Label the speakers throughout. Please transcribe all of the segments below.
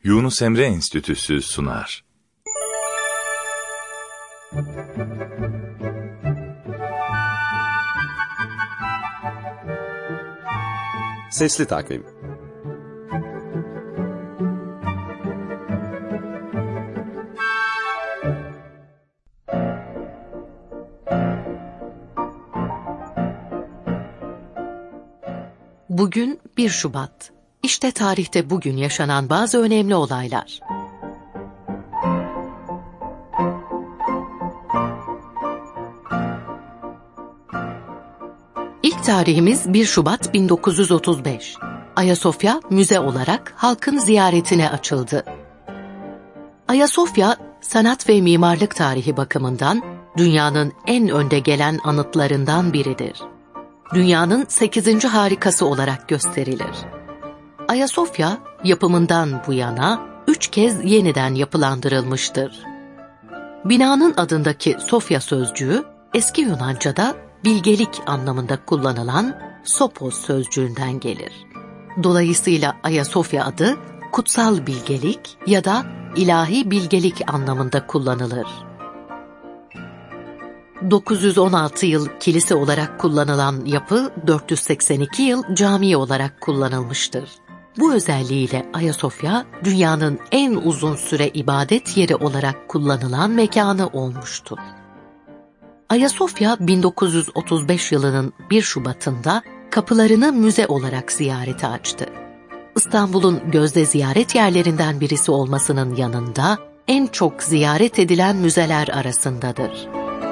Speaker 1: Yunus Emre Enstitüsü sunar.
Speaker 2: Sesli Takvim.
Speaker 3: Bugün 1 Şubat. İşte tarihte bugün yaşanan bazı önemli olaylar. İlk tarihimiz 1 Şubat 1935. Ayasofya müze olarak halkın ziyaretine açıldı. Ayasofya, sanat ve mimarlık tarihi bakımından dünyanın en önde gelen anıtlarından biridir. Dünyanın 8. harikası olarak gösterilir. Ayasofya, yapımından bu yana 3 kez yeniden yapılandırılmıştır. Binanın adındaki Sofya sözcüğü, eski Yunanca'da bilgelik anlamında kullanılan sopos sözcüğünden gelir. Dolayısıyla Ayasofya adı, kutsal bilgelik ya da ilahi bilgelik anlamında kullanılır. 916 yıl kilise olarak kullanılan yapı, 482 yıl cami olarak kullanılmıştır. Bu özelliğiyle Ayasofya, dünyanın en uzun süre ibadet yeri olarak kullanılan mekanı olmuştur. Ayasofya, 1935 yılının 1 Şubat'ında kapılarını müze olarak ziyarete açtı. İstanbul'un gözde ziyaret yerlerinden birisi olmasının yanında, en çok ziyaret edilen müzeler arasındadır.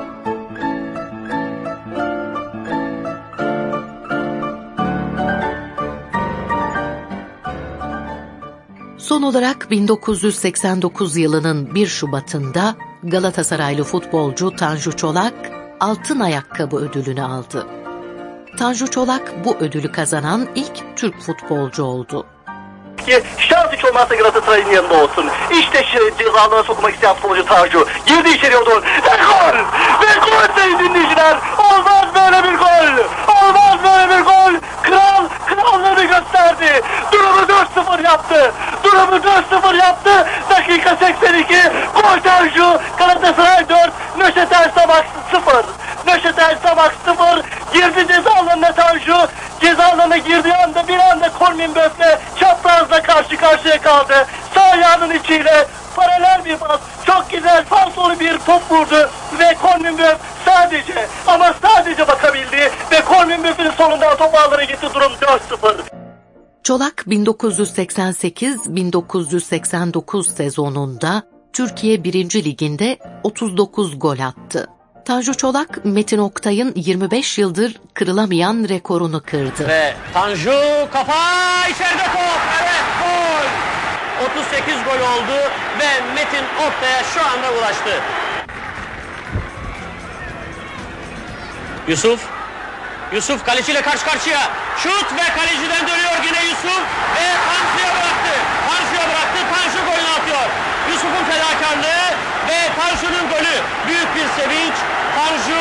Speaker 3: Son olarak 1989 yılının 1 Şubat'ında Galatasaraylı futbolcu Tanju Çolak altın ayakkabı ödülünü aldı. Tanju Çolak bu ödülü kazanan ilk Türk futbolcu oldu.
Speaker 4: Şans hiç olmazsa Galatasaray'ın yanında olsun. İşte cezalarına sokmak isteyen futbolcu Tanju. Girdi içeriye o doğru. Ve gol! Ve gol sayın dinleyiciler! Olmaz böyle bir gol! Olmaz böyle bir gol! Kral krallığını gösterdi. Durumu 4-0 yaptı. Durumu 4-0 yaptı. Dakika 82. Gol Tanju. Galatasaray 4. Nöşetel Sabah 0. Nöşetel Sabah 0. Girdi ceza alanına Tanju. Ceza alanına girdiği anda bir anda Kormin Böf'le çaprazla karşı karşıya kaldı. Sağ ayağının içiyle paralel bir pas, çok güzel falsolu bir top vurdu ve Kormin Böf sadece bakabildi ve Kormin Böf'ün sonunda top ağlara gitti, durum 4-0.
Speaker 3: Çolak 1988-1989 sezonunda Türkiye 1. Ligi'nde 39 gol attı. Tanju Çolak, Metin Oktay'ın 25 yıldır kırılamayan rekorunu kırdı.
Speaker 5: Ve Tanju kafa içeride top. Evet, gol. 38 gol oldu ve Metin Oktay'a şu anda ulaştı. Yusuf kaleciyle karşı karşıya. Şut ve kaleciden dönüyor yine Yusuf ve Tanju'ya bıraktı. Tanju golünü atıyor. Yusuf'un fedakarlığı ve Tanju'nun golü. Büyük bir sevinç. Tanju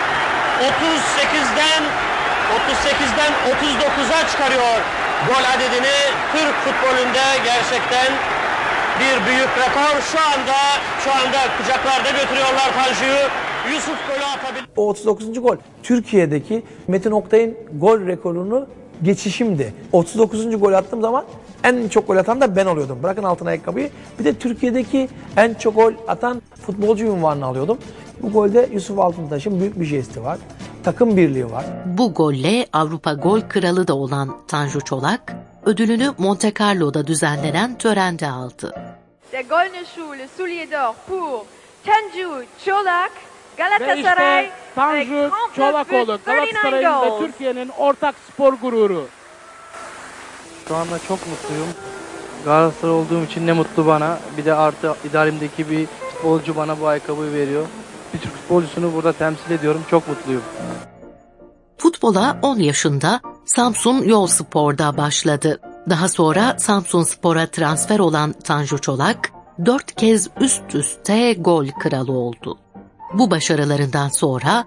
Speaker 5: 38'den 39'a çıkarıyor gol adedini. Türk futbolunda gerçekten bir büyük rekor. Şu anda kucaklarda götürüyorlar Tanju'yu. Yusuf golü atabilir.
Speaker 6: O 39. gol Türkiye'deki Metin Oktay'ın gol rekorunu geçişimdi. 39. gol attığım zaman en çok gol atan da ben oluyordum. Bırakın altın ayakkabıyı. Bir de Türkiye'deki en çok gol atan futbolcu unvanını alıyordum. Bu golde Yusuf Altıntaş'ın büyük bir jesti var. Takım birliği var.
Speaker 3: Bu golle Avrupa Gol Kralı da olan Tanju Çolak, ödülünü Monte Carlo'da düzenlenen törende aldı.
Speaker 7: Der Goldene Schuh, le soulier d'or pour Tanju Çolak, Galatasaray.
Speaker 8: Ve işte Tanju Çolakoğlu, Galatasaray'ın ve Türkiye'nin ortak spor gururu.
Speaker 9: Şu anda çok mutluyum. Galatasaray olduğum için ne mutlu bana. Bir de artı idarimdeki bir futbolcu bana bu ayakkabıyı veriyor. Bir Türk futbolcusunu burada temsil ediyorum. Çok mutluyum.
Speaker 3: Futbola 10 yaşında Samsun Yolspor'da başladı. Daha sonra Samsunspor'a transfer olan Tanju Çolak 4 kez üst üste gol kralı oldu. Bu başarılarından sonra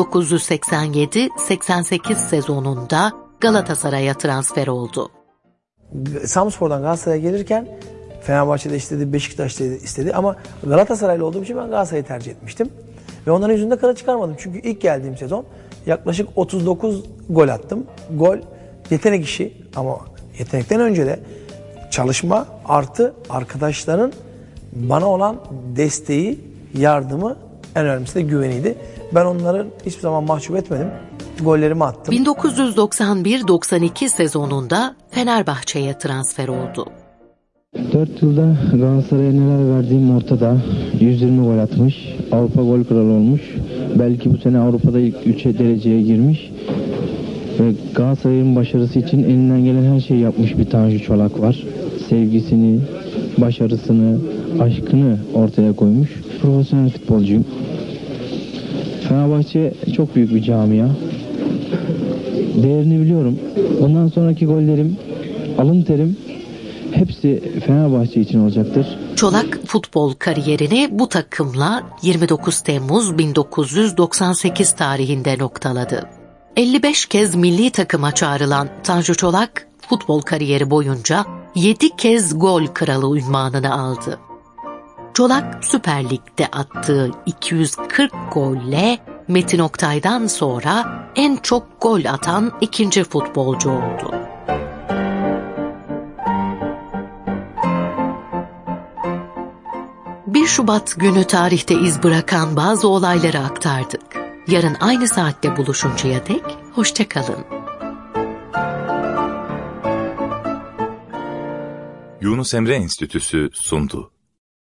Speaker 3: 1987-88 sezonunda Galatasaray'a transfer oldu.
Speaker 6: Samsunspor'dan Galatasaray'a gelirken Fenerbahçe'de istedi, Beşiktaş'ta istedi ama Galatasaraylı olduğum için ben Galatasaray'ı tercih etmiştim. Ve onların yüzünde kara çıkarmadım. Çünkü ilk geldiğim sezon yaklaşık 39 gol attım. Gol yetenek işi ama yetenekten önce de çalışma artı arkadaşların bana olan desteği, yardımı, en önemlisi de güveniydi. Ben onları hiçbir zaman mahcup etmedim. Gollerimi attım.
Speaker 3: 1991-92 sezonunda Fenerbahçe'ye transfer oldu.
Speaker 10: 4 yılda Galatasaray'a neler verdiğim ortada. 120 gol atmış. Avrupa gol kralı olmuş. Belki bu sene Avrupa'da ilk 3'e dereceye girmiş. Ve Galatasaray'ın başarısı için elinden gelen her şeyi yapmış bir Tanju Çolak var. Sevgisini, başarısını, aşkını ortaya koymuş. Profesyonel futbolcuyum. Fenerbahçe çok büyük bir camia. Değerini biliyorum. Bundan sonraki gollerim, alın terim hepsi Fenerbahçe için olacaktır.
Speaker 3: Çolak futbol kariyerini bu takımla 29 Temmuz 1998 tarihinde noktaladı. 55 kez milli takıma çağrılan Tanju Çolak futbol kariyeri boyunca 7 kez gol kralı unvanını aldı. Çolak Süper Lig'de attığı 240 golle Metin Oktay'dan sonra en çok gol atan ikinci futbolcu oldu. Bir Şubat günü tarihte iz bırakan bazı olayları aktardık. Yarın aynı saatte buluşuncaya dek hoşça kalın.
Speaker 1: Yunus Emre Enstitüsü sundu.